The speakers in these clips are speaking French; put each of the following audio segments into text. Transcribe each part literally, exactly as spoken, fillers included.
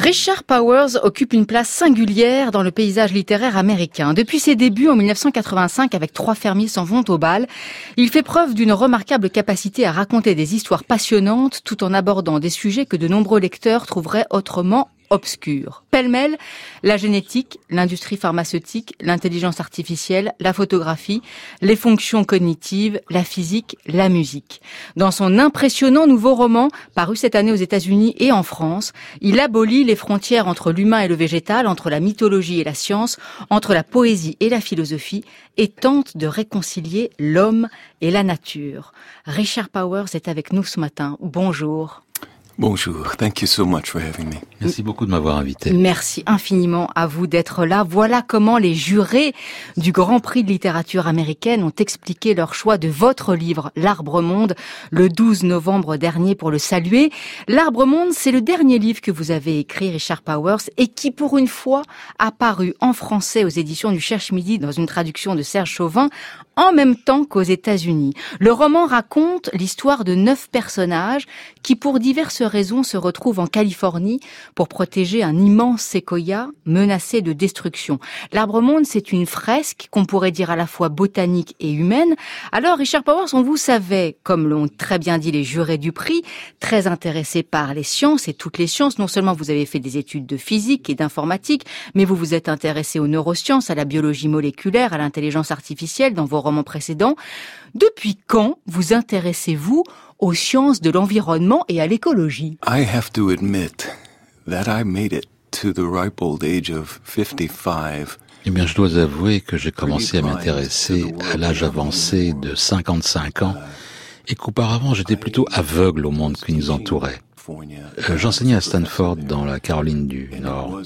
Richard Powers occupe une place singulière dans le paysage littéraire américain. Depuis ses débuts en dix-neuf cent quatre-vingt-cinq avec Trois fermiers s'en vont au bal, il fait preuve d'une remarquable capacité à raconter des histoires passionnantes tout en abordant des sujets que de nombreux lecteurs trouveraient autrement obscurs. Pêle-mêle, la génétique, l'industrie pharmaceutique, l'intelligence artificielle, la photographie, les fonctions cognitives, la physique, la musique. Dans son impressionnant nouveau roman, paru cette année aux États-Unis et en France, il abolit les frontières entre l'humain et le végétal, entre la mythologie et la science, entre la poésie et la philosophie, et tente de réconcilier l'homme et la nature. Richard Powers est avec nous ce matin. Bonjour. Bonjour, thank you so much for having me. Merci beaucoup de m'avoir invité. Merci infiniment à vous d'être là. Voilà comment les jurés du Grand Prix de littérature américaine ont expliqué leur choix de votre livre, L'Arbre-Monde, le douze novembre dernier pour le saluer. L'Arbre-Monde, c'est le dernier livre que vous avez écrit, Richard Powers, et qui pour une fois a paru en français aux éditions du Cherche-Midi dans une traduction de Serge Chauvin, en même temps qu'aux États-Unis. Le roman raconte l'histoire de neuf personnages qui, pour diverses raisons, se retrouvent en Californie pour protéger un immense séquoia menacé de destruction. L'Arbre-Monde, c'est une fresque qu'on pourrait dire à la fois botanique et humaine. Alors, Richard Powers, on vous savait, comme l'ont très bien dit les jurés du prix, très intéressé par les sciences et toutes les sciences. Non seulement vous avez fait des études de physique et d'informatique, mais vous vous êtes intéressé aux neurosciences, à la biologie moléculaire, à l'intelligence artificielle dans vos romans précédents. Depuis quand vous intéressez-vous aux sciences de l'environnement et à l'écologie? I have to admit that I made it to the ripe old age of fifty-five. Eh bien, je dois avouer que j'ai commencé à m'intéresser à l'âge avancé de cinquante-cinq ans et qu'auparavant j'étais plutôt aveugle au monde qui nous entourait. Euh, j'enseignais à Stanford dans la Caroline du Nord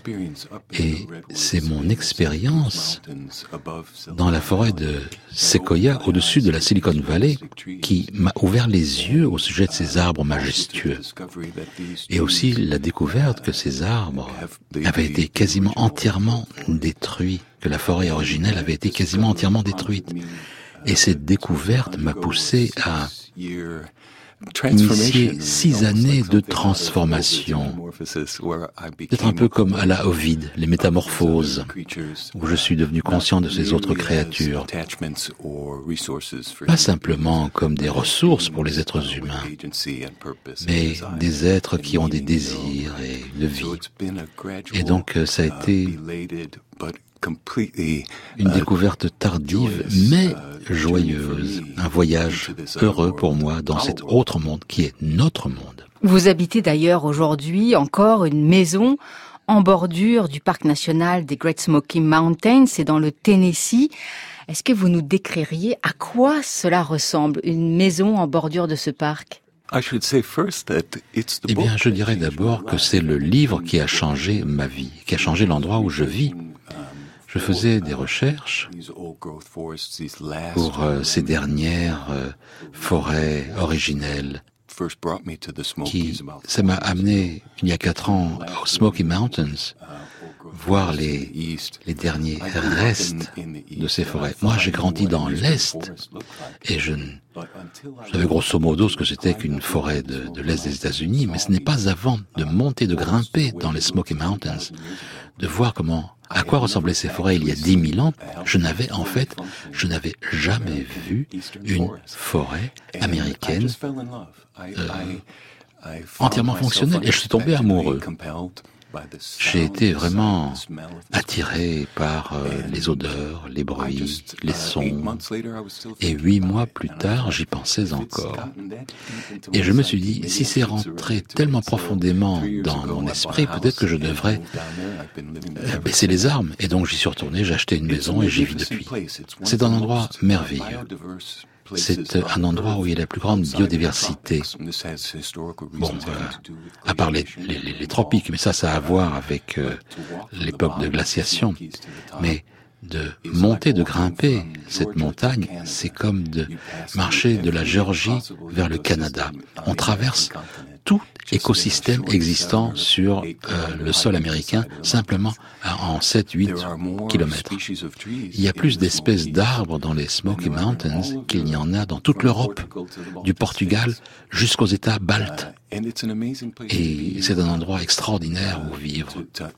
et c'est mon expérience dans la forêt de Séquoia au-dessus de la Silicon Valley qui m'a ouvert les yeux au sujet de ces arbres majestueux et aussi la découverte que ces arbres avaient été quasiment entièrement détruits, que la forêt originelle avait été quasiment entièrement détruite. Et cette découverte m'a poussé à initier six années de transformation. Peut-être un peu comme à la Ovide, les métamorphoses, où je suis devenu conscient de ces autres créatures. Pas simplement comme des ressources pour les êtres humains, mais des êtres qui ont des désirs et une vie. Et donc ça a été une découverte tardive, mais joyeuse. Un voyage heureux pour moi dans cet autre monde qui est notre monde. Vous habitez d'ailleurs aujourd'hui encore une maison en bordure du parc national des Great Smoky Mountains, c'est dans le Tennessee. Est-ce que vous nous décririez à quoi cela ressemble, une maison en bordure de ce parc ? Eh bien, je dirais d'abord que c'est le livre qui a changé ma vie, qui a changé l'endroit où je vis. Je faisais des recherches pour euh, ces dernières euh, forêts originelles qui, ça m'a amené il y a quatre ans aux Smoky Mountains, voir les, les derniers restes de ces forêts. Moi, j'ai grandi dans l'Est et je, je savais grosso modo ce que c'était qu'une forêt de, de l'Est des États-Unis, mais ce n'est pas avant de monter, de grimper dans les Smoky Mountains, de voir comment, à quoi ressemblaient ces forêts il y a dix mille ans, je n'avais en fait, je n'avais jamais vu une forêt américaine euh, entièrement fonctionnelle et je suis tombé amoureux. J'ai été vraiment attiré par euh, les odeurs, les bruits, les sons. Et huit mois plus tard, j'y pensais encore. Et je me suis dit, si c'est rentré tellement profondément dans mon esprit, peut-être que je devrais euh, baisser les armes. Et donc j'y suis retourné, j'ai acheté une maison et j'y vis depuis. C'est un endroit merveilleux. C'est un endroit où il y a la plus grande biodiversité. Bon, euh, à part les, les, les tropiques, mais ça, ça a à voir avec euh, l'époque de glaciation. Mais de monter, de grimper cette montagne, c'est comme de marcher de la Géorgie vers le Canada. On traverse toutes écosystèmes existants sur euh, le sol américain, simplement en sept à huit kilomètres. Il y a plus d'espèces d'arbres dans les Smoky Mountains qu'il n'y en a dans toute l'Europe, du Portugal jusqu'aux États baltes. Et c'est un endroit extraordinaire où vivre.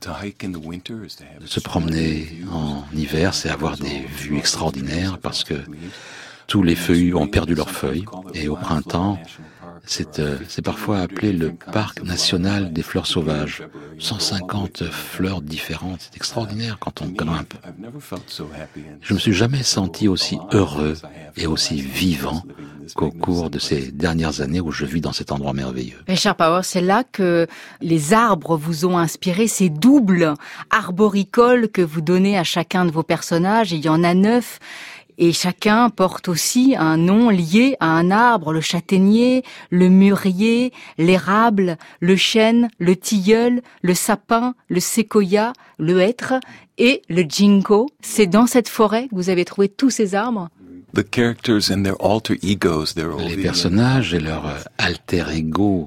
Se promener en hiver, c'est avoir des vues extraordinaires parce que tous les feuillus ont perdu leurs feuilles. Et au printemps, c'est, euh, c'est parfois appelé le parc national des fleurs sauvages. cent cinquante fleurs différentes, c'est extraordinaire quand on grimpe. Je me suis jamais senti aussi heureux et aussi vivant qu'au cours de ces dernières années où je vis dans cet endroit merveilleux. Richard Powers, c'est là que les arbres vous ont inspiré, ces doubles arboricoles que vous donnez à chacun de vos personnages. Il y en a neuf. Et chacun porte aussi un nom lié à un arbre, le châtaignier, le mûrier, l'érable, le chêne, le tilleul, le sapin, le séquoia, le hêtre et le ginkgo. C'est dans cette forêt que vous avez trouvé tous ces arbres ? Les personnages et leur alter ego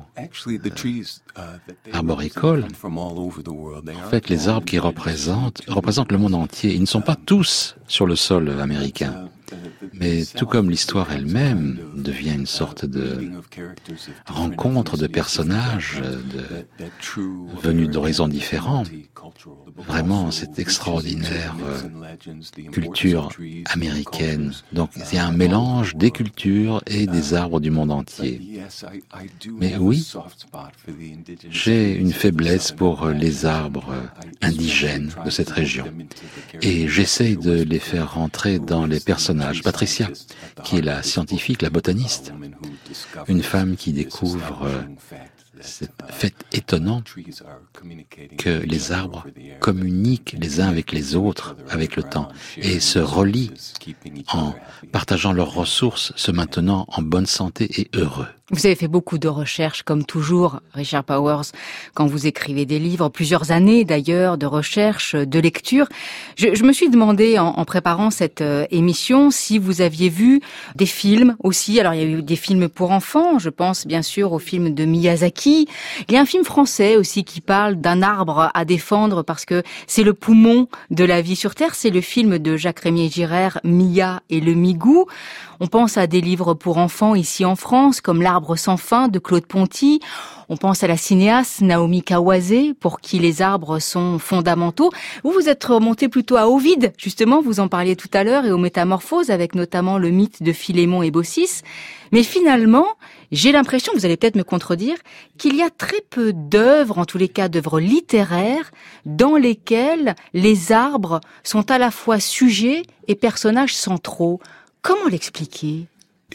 arboricole, en fait, les arbres qui représentent, représentent le monde entier. Ils ne sont pas tous sur le sol américain. Mais tout comme l'histoire elle-même devient une sorte de rencontre de personnages de, venus d'horizons différents, vraiment cette extraordinaire euh, culture américaine. Donc il y a un mélange des cultures et des arbres du monde entier. Mais oui, j'ai une faiblesse pour les arbres indigènes de cette région. Et j'essaye de les faire rentrer dans les personnages. Patricia, qui est la scientifique, la botaniste, une femme qui découvre euh, ce fait étonnant que les arbres communiquent les uns avec les autres avec le temps et se relient en partageant leurs ressources, se maintenant en bonne santé et heureux. Vous avez fait beaucoup de recherches, comme toujours, Richard Powers, quand vous écrivez des livres, plusieurs années d'ailleurs de recherche, de lecture. Je, je me suis demandé, en, en préparant cette euh, émission, si vous aviez vu des films aussi. Alors, il y a eu des films pour enfants, je pense bien sûr au film de Miyazaki. Il y a un film français aussi qui parle d'un arbre à défendre parce que c'est le poumon de la vie sur Terre. C'est le film de Jacques Rémier-Girard, Mia et le Migou. On pense à des livres pour enfants ici en France, comme L'Arbre sans fin de Claude Ponty. On pense à la cinéaste Naomi Kawase, pour qui les arbres sont fondamentaux. Vous, vous êtes remonté plutôt à Ovide, justement, vous en parliez tout à l'heure, et aux Métamorphoses, avec notamment le mythe de Philémon et Baucis. Mais finalement, j'ai l'impression, vous allez peut-être me contredire, qu'il y a très peu d'œuvres, en tous les cas d'œuvres littéraires, dans lesquelles les arbres sont à la fois sujets et personnages centraux. Comment l'expliquer ?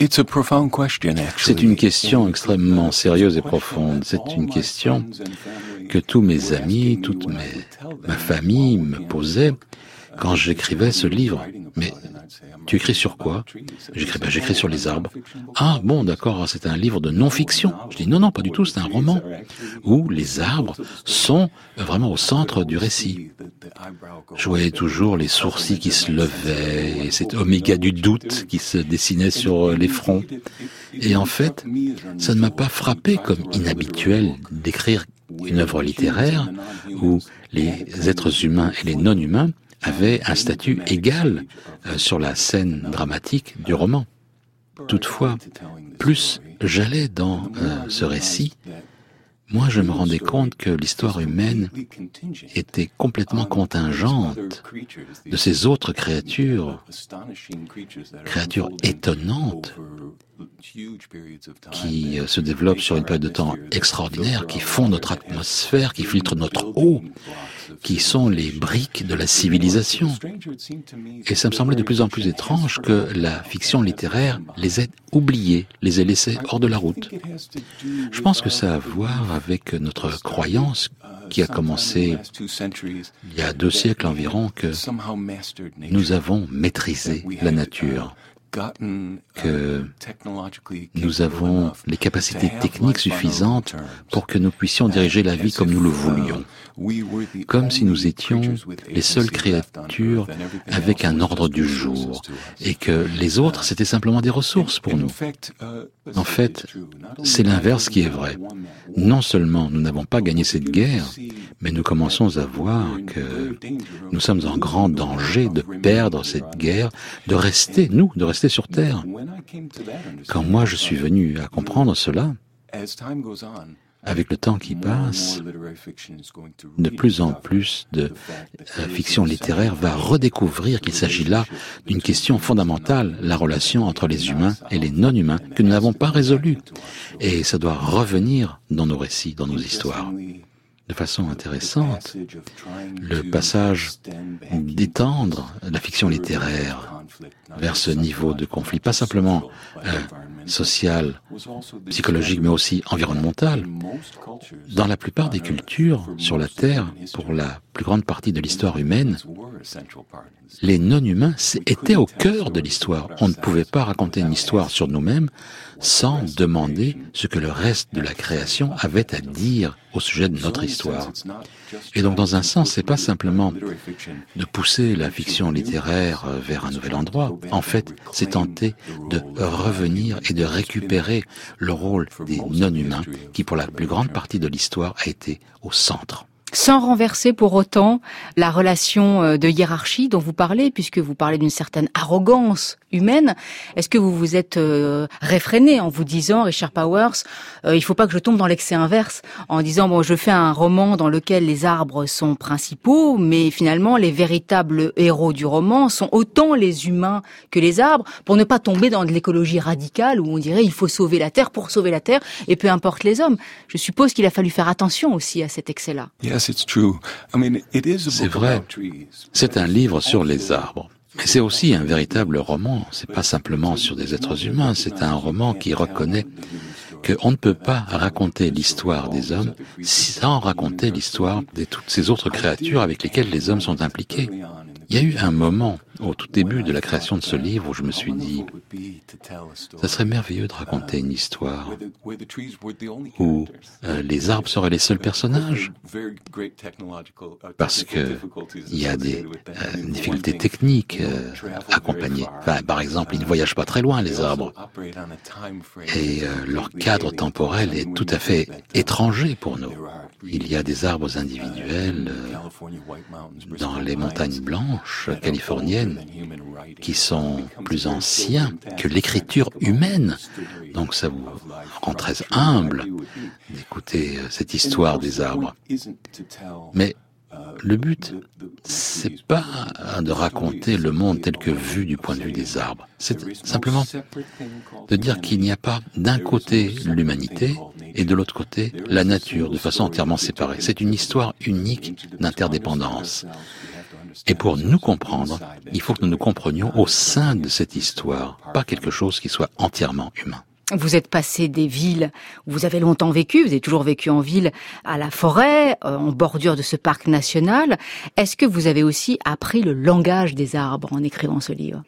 C'est une question extrêmement sérieuse et profonde. C'est une question que tous mes amis, toute mes, ma famille me posaient quand j'écrivais ce livre. Mais tu écris sur quoi? J'écris, ben, j'écris sur les arbres. Ah bon, d'accord, c'est un livre de non-fiction. Je dis non, non, pas du tout, c'est un roman où les arbres sont vraiment au centre du récit. Je voyais toujours les sourcils qui se levaient et cet oméga du doute qui se dessinait sur les fronts. Et en fait, ça ne m'a pas frappé comme inhabituel d'écrire une œuvre littéraire où les êtres humains et les non-humains avaient un statut égal euh, sur la scène dramatique du roman. Toutefois, plus j'allais dans euh, ce récit, moi je me rendais compte que l'histoire humaine était complètement contingente de ces autres créatures, créatures étonnantes, qui se développent sur une période de temps extraordinaire, qui font notre atmosphère, qui filtrent notre eau, qui sont les briques de la civilisation. Et ça me semblait de plus en plus étrange que la fiction littéraire les ait oubliés, les ait laissés hors de la route. Je pense que ça a à voir avec notre croyance qui a commencé il y a deux siècles environ, que nous avons maîtrisé la nature. que nous avons les capacités techniques suffisantes pour que nous puissions diriger la vie comme nous le voulions, comme si nous étions les seules créatures avec un ordre du jour, et que les autres, c'était simplement des ressources pour nous. En fait, c'est l'inverse qui est vrai. Non seulement nous n'avons pas gagné cette guerre, mais nous commençons à voir que nous sommes en grand danger de perdre cette guerre, de rester, nous, de rester sur Terre. Quand moi je suis venu à comprendre cela, avec le temps qui passe, de plus en plus de euh, fiction littéraire va redécouvrir qu'il s'agit là d'une question fondamentale, la relation entre les humains et les non-humains, que nous n'avons pas résolue. Et ça doit revenir dans nos récits, dans nos histoires. De façon intéressante, le passage d'étendre la fiction littéraire vers ce niveau de conflit, pas simplement euh, social, psychologique, mais aussi environnemental. Dans la plupart des cultures sur la Terre, pour la plus grande partie de l'histoire humaine, les non-humains étaient au cœur de l'histoire. On ne pouvait pas raconter une histoire sur nous-mêmes sans demander ce que le reste de la création avait à dire au sujet de notre histoire. Et donc, dans un sens, c'est pas simplement de pousser la fiction littéraire vers un nouvel endroit. En fait, c'est tenter de revenir et de récupérer le rôle des non-humains qui, pour la plus grande partie de l'histoire, a été au centre. Sans renverser pour autant la relation de hiérarchie dont vous parlez, puisque vous parlez d'une certaine arrogance humaine. Est-ce que vous vous êtes euh, réfréné en vous disant, Richard Powers, euh, il faut pas que je tombe dans l'excès inverse, en disant, bon, je fais un roman dans lequel les arbres sont principaux, mais finalement, les véritables héros du roman sont autant les humains que les arbres, pour ne pas tomber dans de l'écologie radicale, où on dirait, il faut sauver la Terre pour sauver la Terre, et peu importe les hommes. Je suppose qu'il a fallu faire attention aussi à cet excès-là. C'est vrai, c'est un livre sur les arbres. Mais c'est aussi un véritable roman. C'est pas simplement sur des êtres humains. C'est un roman qui reconnaît qu'on ne peut pas raconter l'histoire des hommes sans raconter l'histoire de toutes ces autres créatures avec lesquelles les hommes sont impliqués. Il y a eu un moment, au tout début de la création de ce livre, où je me suis dit, ça serait merveilleux de raconter une histoire où euh, les arbres seraient les seuls personnages, parce que il y a des euh, difficultés techniques euh, accompagnées. Enfin, par exemple, ils ne voyagent pas très loin, les arbres, et euh, leur cadre temporel est tout à fait étranger pour nous. Il y a des arbres individuels euh, dans les montagnes blanches californiennes qui sont plus anciens que l'écriture humaine. Donc ça vous rend très humble d'écouter cette histoire des arbres. Mais le but, c'est pas de raconter le monde tel que vu du point de vue des arbres. C'est simplement de dire qu'il n'y a pas d'un côté l'humanité et de l'autre côté la nature, de façon entièrement séparée. C'est une histoire unique d'interdépendance. Et pour nous comprendre, il faut que nous nous comprenions au sein de cette histoire, pas quelque chose qui soit entièrement humain. Vous êtes passé des villes où vous avez longtemps vécu, vous avez toujours vécu en ville, à la forêt, en bordure de ce parc national. Est-ce que vous avez aussi appris le langage des arbres en écrivant ce livre?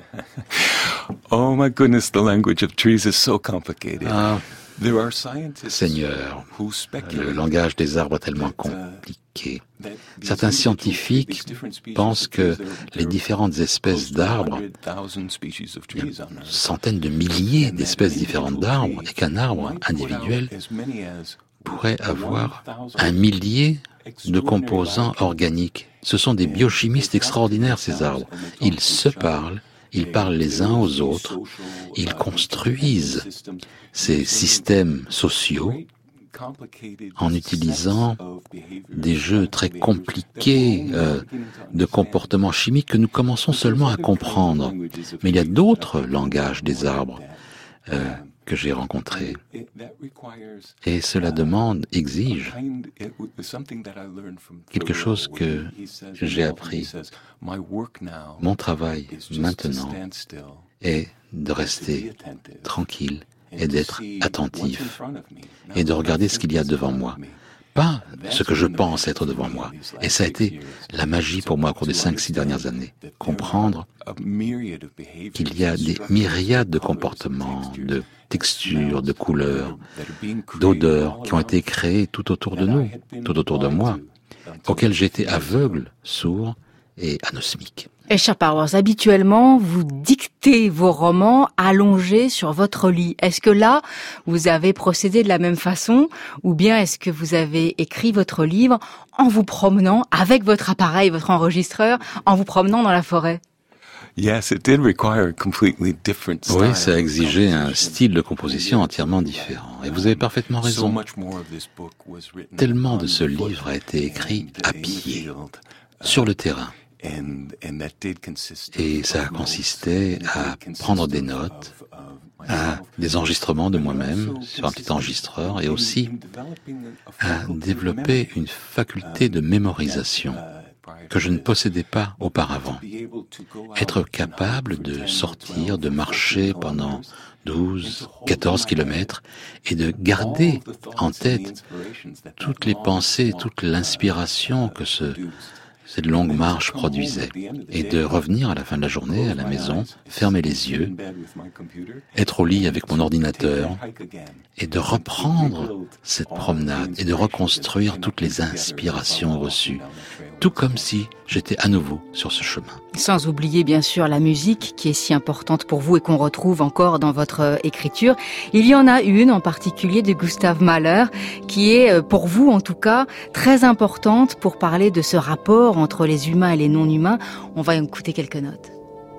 Oh my goodness, the language of trees is so complicated. Ah, Seigneur, le langage des arbres est tellement compliqué. Certains scientifiques pensent que les différentes espèces d'arbres, il y a une centaine de milliers d'espèces différentes d'arbres, et qu'un arbre individuel pourrait avoir un millier de composants organiques. Ce sont des biochimistes extraordinaires, ces arbres. Ils se parlent, ils parlent les uns aux autres, ils construisent ces systèmes sociaux en utilisant des jeux très compliqués euh, de comportements chimiques que nous commençons seulement à comprendre. Mais il y a d'autres langages des arbres euh, que j'ai rencontrés. Et cela demande, exige quelque chose que j'ai appris. Mon travail maintenant est de rester tranquille et d'être attentif et de regarder ce qu'il y a devant moi. pas ce que je pense être devant moi. Et ça a été la magie pour moi au cours des cinq, six dernières années. Comprendre qu'il y a des myriades de comportements, de textures, de couleurs, d'odeurs qui ont été créées tout autour de nous, tout autour de moi, auxquels j'étais aveugle, sourd et anosmique. Richard Powers, habituellement, vous dictez vos romans allongés sur votre lit. Est-ce que là, vous avez procédé de la même façon, ou bien est-ce que vous avez écrit votre livre en vous promenant avec votre appareil, votre enregistreur, en vous promenant dans la forêt? Yes, it did require a completely different style. Oui, ça exigeait un style de composition entièrement différent. Et vous avez parfaitement raison. Tellement de ce livre a été écrit à pied, sur le terrain. Et ça consistait à prendre des notes, à des enregistrements de moi-même sur un petit enregistreur et aussi à développer une faculté de mémorisation que je ne possédais pas auparavant. Être capable de sortir, de marcher pendant douze, quatorze kilomètres et de garder en tête toutes les pensées, toute l'inspiration que ce cette longue marche produisait, et de revenir à la fin de la journée à la maison, fermer les yeux, être au lit avec mon ordinateur, et de reprendre cette promenade et de reconstruire toutes les inspirations reçues, tout comme si j'étais à nouveau sur ce chemin. Sans oublier bien sûr la musique qui est si importante pour vous et qu'on retrouve encore dans votre écriture. Il y en a une en particulier de Gustav Mahler qui est pour vous en tout cas très importante pour parler de ce rapport entre les humains et les non-humains. On va écouter quelques notes.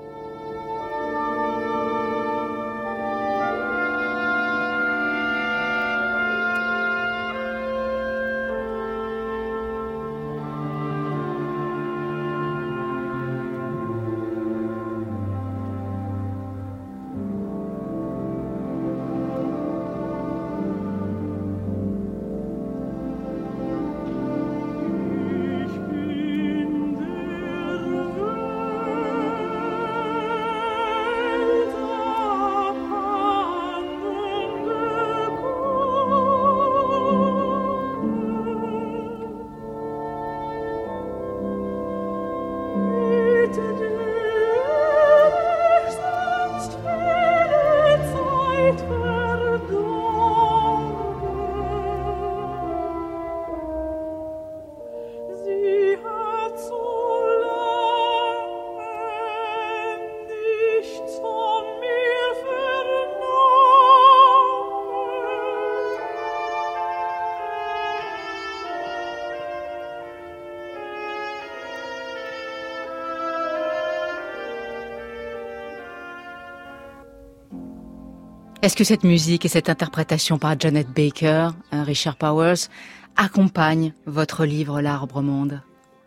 Est-ce que cette musique et cette interprétation par Janet Baker, Richard Powers, accompagnent votre livre L'Arbre Monde?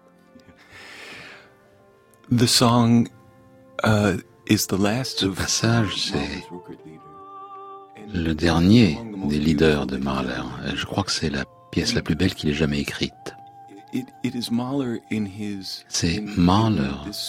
The song uh, is the last Ce passage, c'est le dernier des leaders de Mahler. Je crois que c'est la pièce la plus belle qu'il ait jamais écrite. C'est Mahler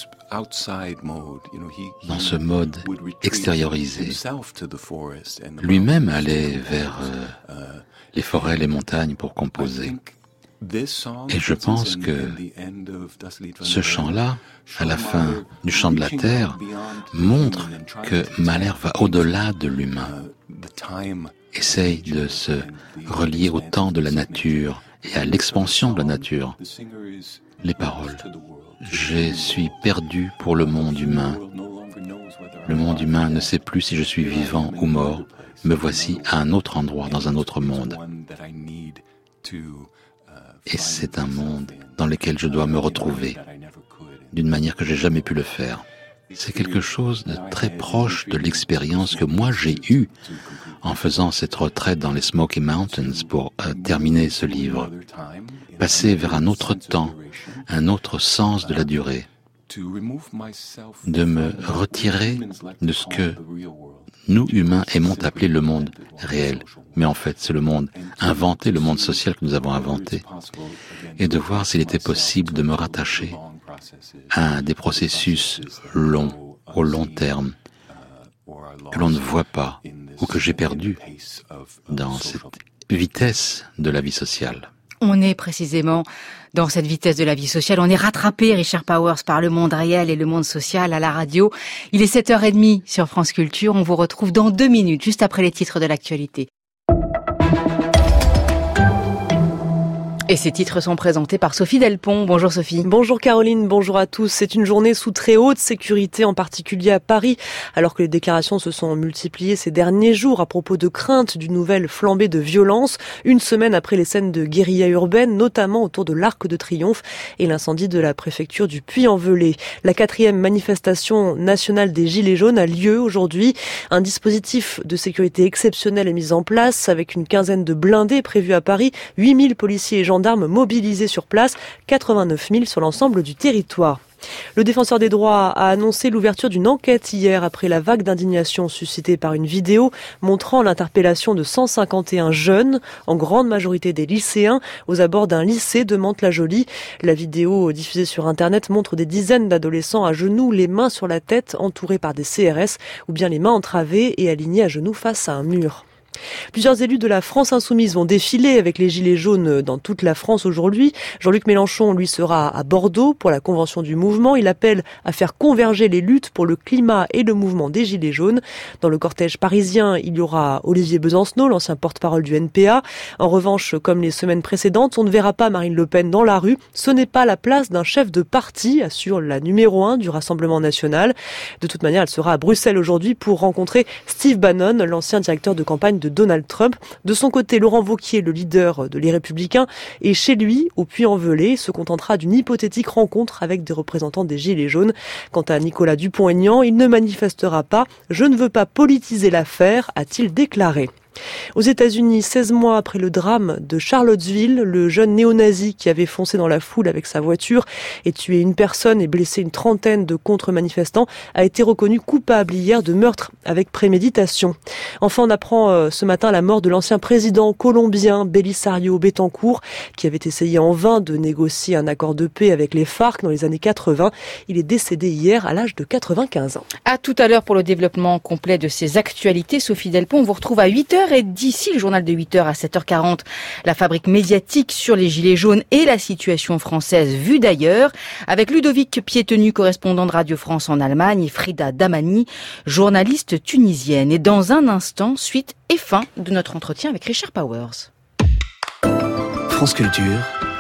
dans ce mode extériorisé. Lui-même allait vers euh, les forêts, les montagnes pour composer. Et je pense que ce chant-là, à la fin du chant de la terre, montre que Mahler va au-delà de l'humain, essaye de se relier au temps de la nature et à l'expansion de la nature. Les paroles. Je suis perdu pour le monde humain. Le monde humain ne sait plus si je suis vivant ou mort. Me voici à un autre endroit, dans un autre monde. Et c'est un monde dans lequel je dois me retrouver, d'une manière que j'ai jamais pu le faire. C'est quelque chose de très proche de l'expérience que moi j'ai eue en faisant cette retraite dans les Smoky Mountains pour euh, terminer ce livre. Passer vers un autre temps, un autre sens de la durée. De me retirer de ce que nous, humains, aimons appeler le monde réel. Mais en fait, c'est le monde inventé, le monde social que nous avons inventé. Et de voir s'il était possible de me rattacher à des processus longs, au long terme, que l'on ne voit pas, ou que j'ai perdu dans cette vitesse de la vie sociale. On est précisément dans cette vitesse de la vie sociale. On est rattrapé, Richard Powers, par le monde réel et le monde social à la radio. Il est sept heures trente sur France Culture. On vous retrouve dans deux minutes, juste après les titres de l'actualité. Et ces titres sont présentés par Sophie Delpont. Bonjour Sophie. Bonjour Caroline, bonjour à tous. C'est une journée sous très haute sécurité, en particulier à Paris, alors que les déclarations se sont multipliées ces derniers jours à propos de crainte d'une nouvelle flambée de violence, une semaine après les scènes de guérilla urbaine, notamment autour de l'Arc de Triomphe et l'incendie de la préfecture du Puy-en-Velay. La quatrième manifestation nationale des Gilets jaunes a lieu aujourd'hui. Un dispositif de sécurité exceptionnel est mis en place avec une quinzaine de blindés prévus à Paris, huit mille policiers et gendarmes mobilisés sur place, quatre-vingt-neuf mille sur l'ensemble du territoire. Le défenseur des droits a annoncé l'ouverture d'une enquête hier après la vague d'indignation suscitée par une vidéo montrant l'interpellation de cent cinquante et un jeunes, en grande majorité des lycéens, aux abords d'un lycée de Mantes-la-Jolie. La vidéo diffusée sur Internet montre des dizaines d'adolescents à genoux, les mains sur la tête, entourés par des C R S, ou bien les mains entravées et alignés à genoux face à un mur. Plusieurs élus de la France insoumise vont défiler avec les gilets jaunes dans toute la France aujourd'hui. Jean-Luc Mélenchon, lui, sera à Bordeaux pour la convention du mouvement. Il appelle à faire converger les luttes pour le climat et le mouvement des gilets jaunes. Dans le cortège parisien, il y aura Olivier Besancenot, l'ancien porte-parole du N P A. En revanche, comme les semaines précédentes, on ne verra pas Marine Le Pen dans la rue. Ce n'est pas la place d'un chef de parti, assure la numéro un du Rassemblement national. De toute manière, elle sera à Bruxelles aujourd'hui pour rencontrer Steve Bannon, l'ancien directeur de campagne de Donald Trump. De son côté, Laurent Wauquiez, le leader de Les Républicains, est chez lui, au Puy-en-Velay, se contentera d'une hypothétique rencontre avec des représentants des Gilets jaunes. Quant à Nicolas Dupont-Aignan, il ne manifestera pas. « Je ne veux pas politiser l'affaire », a-t-il déclaré. Aux États-Unis, seize mois après le drame de Charlottesville, le jeune néo-nazi qui avait foncé dans la foule avec sa voiture et tué une personne et blessé une trentaine de contre-manifestants a été reconnu coupable hier de meurtre avec préméditation. Enfin, on apprend ce matin la mort de l'ancien président colombien Belisario Betancourt qui avait essayé en vain de négocier un accord de paix avec les FARC dans les années quatre-vingts. Il est décédé hier à l'âge de quatre-vingt-quinze ans. À tout à l'heure pour le développement complet de ces actualités. Sophie Delpont, on vous retrouve à huit heures. Et d'ici le journal de huit heures à sept heures quarante, la fabrique médiatique sur les Gilets jaunes et la situation française vue d'ailleurs, avec Ludovic Piétenu, correspondant de Radio France en Allemagne, et Frida Damani, journaliste tunisienne. Et dans un instant, suite et fin de notre entretien avec Richard Powers. France Culture,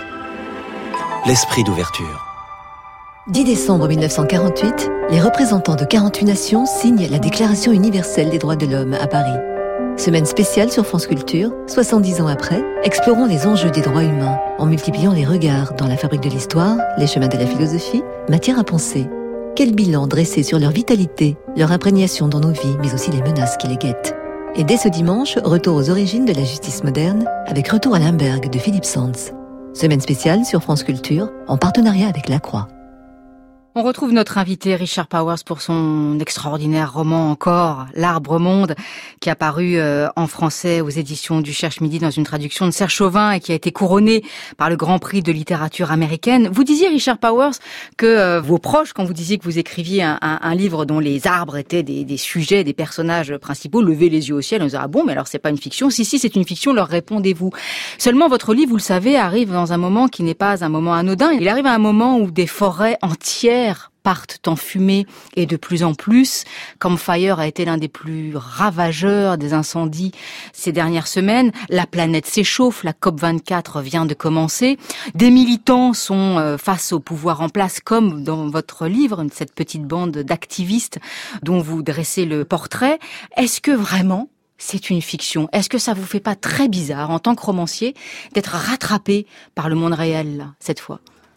l'esprit d'ouverture. dix décembre mille neuf cent quarante-huit, les représentants de quarante-huit nations signent la Déclaration universelle des droits de l'homme à Paris. Semaine spéciale sur France Culture, soixante-dix ans après, explorons les enjeux des droits humains en multipliant les regards dans la fabrique de l'histoire, les chemins de la philosophie, matière à penser. Quel bilan dresser sur leur vitalité, leur imprégnation dans nos vies, mais aussi les menaces qui les guettent. Et dès ce dimanche, retour aux origines de la justice moderne, avec Retour à Limberg de Philippe Sands. Semaine spéciale sur France Culture, en partenariat avec La Croix. On retrouve notre invité Richard Powers pour son extraordinaire roman encore, L'Arbre Monde, qui a paru euh, en français aux éditions du Cherche-Midi dans une traduction de Serge Chauvin et qui a été couronné par le Grand Prix de littérature américaine. Vous disiez, Richard Powers, que euh, vos proches, quand vous disiez que vous écriviez un, un, un livre dont les arbres étaient des, des sujets, des personnages principaux, levaient les yeux au ciel, on disait « Ah bon, mais alors c'est pas une fiction ?» Si, si, c'est une fiction, leur répondez-vous. Seulement, votre livre, vous le savez, arrive dans un moment qui n'est pas un moment anodin. Il arrive à un moment où des forêts entières partent en fumée et de plus en plus. Campfire a été l'un des plus ravageurs des incendies ces dernières semaines. La planète s'échauffe, la COP vingt-quatre vient de commencer. Des militants sont face au pouvoir en place, comme dans votre livre, cette petite bande d'activistes dont vous dressez le portrait. Est-ce que vraiment c'est une fiction? Est-ce que ça vous fait pas très bizarre, en tant que romancier, d'être rattrapé par le monde réel, là, cette fois?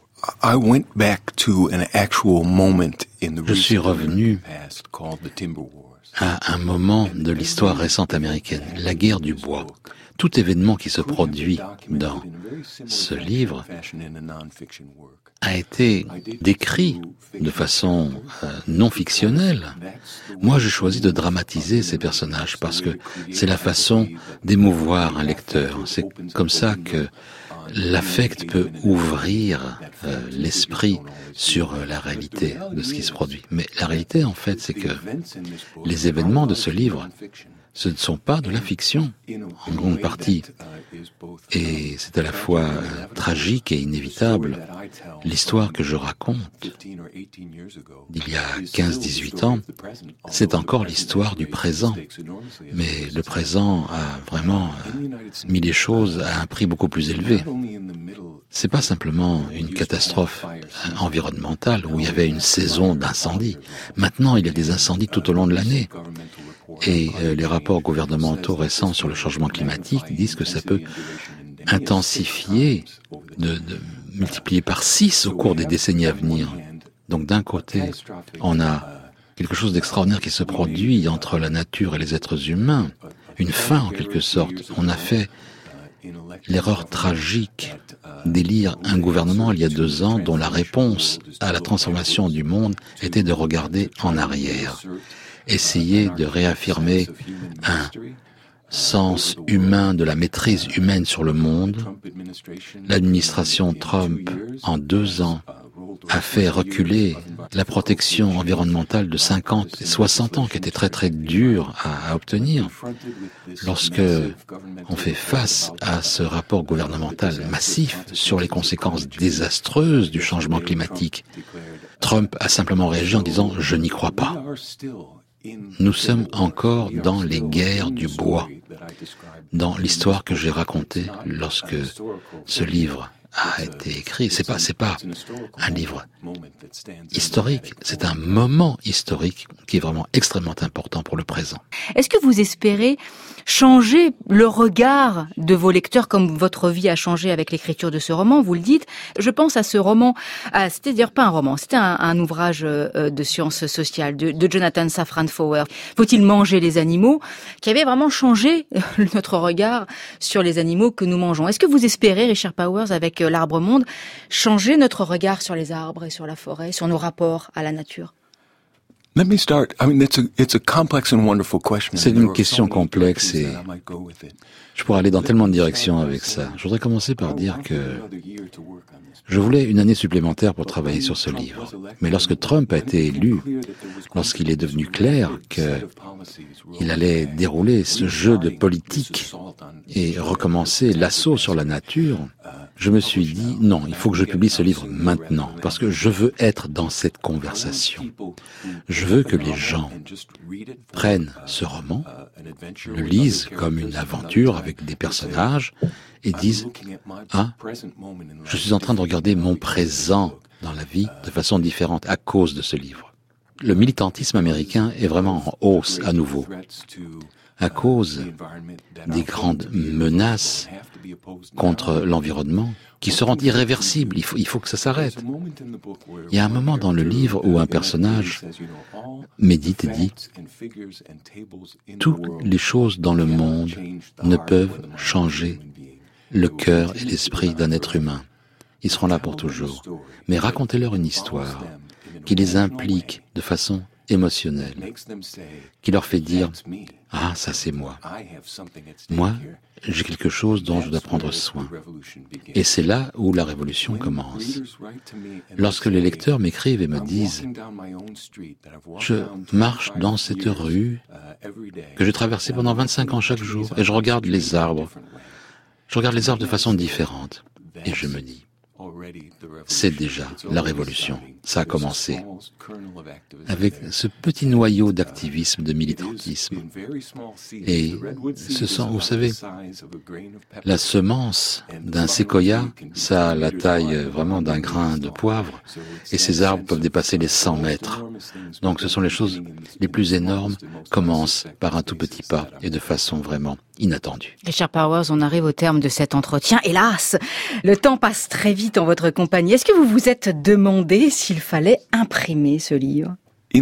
Je suis revenu à un moment de l'histoire récente américaine, la guerre du bois. Tout événement qui se produit dans ce livre a été décrit de façon euh, non fictionnelle. Moi, je choisis de dramatiser ces personnages parce que c'est la façon d'émouvoir un lecteur. C'est comme ça que l'affect peut ouvrir euh, l'esprit sur euh, la réalité de ce qui se produit. Mais la réalité, en fait, c'est que les événements de ce livre ce ne sont pas de la fiction, en grande partie. Et c'est à la fois euh, tragique et inévitable. L'histoire que je raconte d'il y a quinze à dix-huit ans, c'est encore l'histoire du présent. Mais le présent a vraiment euh, mis les choses à un prix beaucoup plus élevé. C'est pas simplement une catastrophe environnementale où il y avait une saison d'incendie. Maintenant, il y a des incendies tout au long de l'année. Et euh, les rapports gouvernementaux récents sur le changement climatique disent que ça peut intensifier, de, de multiplier par six au cours des décennies à venir. Donc d'un côté, on a quelque chose d'extraordinaire qui se produit entre la nature et les êtres humains, une fin en quelque sorte. On a fait l'erreur tragique d'élire un gouvernement il y a deux ans dont la réponse à la transformation du monde était de regarder en arrière, essayer de réaffirmer un sens humain de la maîtrise humaine sur le monde. L'administration Trump, en deux ans, a fait reculer la protection environnementale de cinquante et soixante ans, qui était très très dure à, à obtenir. Lorsque on fait face à ce rapport gouvernemental massif sur les conséquences désastreuses du changement climatique, Trump a simplement réagi en disant « je n'y crois pas ». Nous sommes encore dans les guerres du bois, dans l'histoire que j'ai racontée lorsque ce livre a été écrit. C'est pas, c'est pas un livre historique, c'est un moment historique qui est vraiment extrêmement important pour le présent. Est-ce que vous espérez changer le regard de vos lecteurs comme votre vie a changé avec l'écriture de ce roman? Vous le dites. Je pense à ce roman, à, c'était d'ailleurs pas un roman, c'était un, un ouvrage de sciences sociales de, de Jonathan Safran Foer. Faut-il manger les animaux? Qui avait vraiment changé notre regard sur les animaux que nous mangeons. Est-ce que vous espérez, Richard Powers, avec l'Arbre Monde, changer notre regard sur les arbres et sur la forêt, sur nos rapports à la nature? C'est une question complexe et je pourrais aller dans tellement de directions avec ça. Je voudrais commencer par dire que je voulais une année supplémentaire pour travailler sur ce livre. Mais lorsque Trump a été élu, lorsqu'il est devenu clair qu'il allait dérouler ce jeu de politique et recommencer l'assaut sur la nature, je me suis dit, non, il faut que je publie ce livre maintenant, parce que je veux être dans cette conversation. Je veux que les gens prennent ce roman, le lisent comme une aventure avec des personnages, et disent, ah, je suis en train de regarder mon présent dans la vie de façon différente à cause de ce livre. Le militantisme américain est vraiment en hausse à nouveau, à cause des grandes menaces contre l'environnement qui seront irréversibles. Il faut, il faut que ça s'arrête. Il y a un moment dans le livre où un personnage médite et dit « Toutes les choses dans le monde ne peuvent changer le cœur et l'esprit d'un être humain. Ils seront là pour toujours. Mais racontez-leur une histoire qui les implique de façon émotionnelle, qui leur fait dire « Ah, ça c'est moi. Moi, j'ai quelque chose dont je dois prendre soin. » Et c'est là où la révolution commence. Lorsque les lecteurs m'écrivent et me disent « Je marche dans cette rue que j'ai traversée pendant vingt-cinq ans chaque jour et je regarde les arbres. Je regarde les arbres de façon différente. » Et je me dis c'est déjà la révolution. Ça a commencé avec ce petit noyau d'activisme, de militantisme. Et ce sont, vous savez, la semence d'un séquoia, ça a la taille vraiment d'un grain de poivre, et ces arbres peuvent dépasser les cent mètres. Donc ce sont les choses les plus énormes, commencent par un tout petit pas et de façon vraiment inattendue. Richard Powers, on arrive au terme de cet entretien. Hélas, le temps passe très vite en votre compagnie. Est-ce que vous vous êtes demandé s'il fallait imprimer ce livre?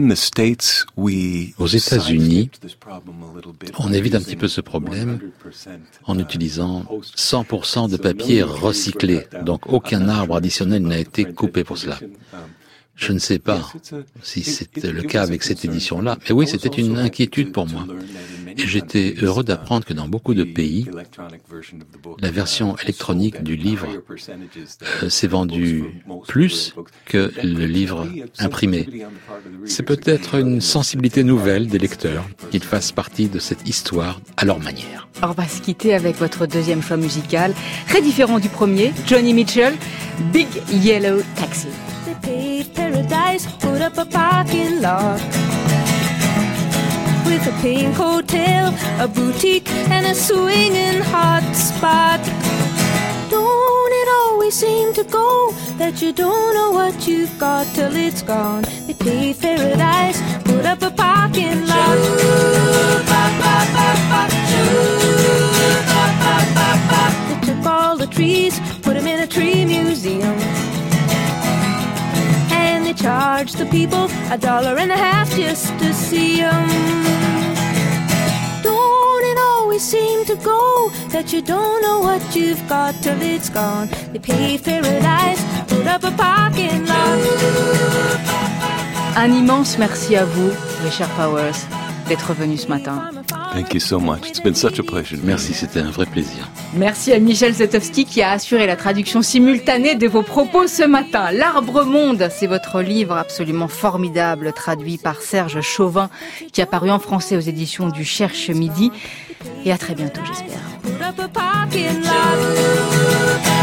Aux États-Unis, on évite un petit peu ce problème en utilisant cent pour cent de papier recyclé. Donc aucun arbre additionnel n'a été coupé pour cela. Je ne sais pas si c'était le cas avec cette édition-là, mais oui, c'était une inquiétude pour moi. Et j'étais heureux d'apprendre que dans beaucoup de pays, la version électronique du livre euh, s'est vendue plus que le livre imprimé. C'est peut-être une sensibilité nouvelle des lecteurs, qu'ils fassent partie de cette histoire à leur manière. On va se quitter avec votre deuxième choix musical, très différent du premier, Joni Mitchell, Big Yellow Taxi. Paradise, put up a parking lot with a pink hotel, a boutique, and a swinging hot spot. Don't it always seem to go that you don't know what you've got till it's gone? They paved paradise, put up a parking lot. They took all the trees, put them in a tree museum. Charge the people a dollar and a half just to see them. Don't it always seem to go that you don't know what you've got till it's gone? They paved paradise, put up a parking lot. Un immense merci à vous, Richard Powers, d'être venu ce matin. Thank you so much. It's been such a pleasure. Merci, c'était un vrai plaisir. Merci à Michel Zetowski qui a assuré la traduction simultanée de vos propos ce matin. L'Arbre Monde, c'est votre livre absolument formidable, traduit par Serge Chauvin, qui a paru en français aux éditions du Cherche Midi. Et à très bientôt, j'espère.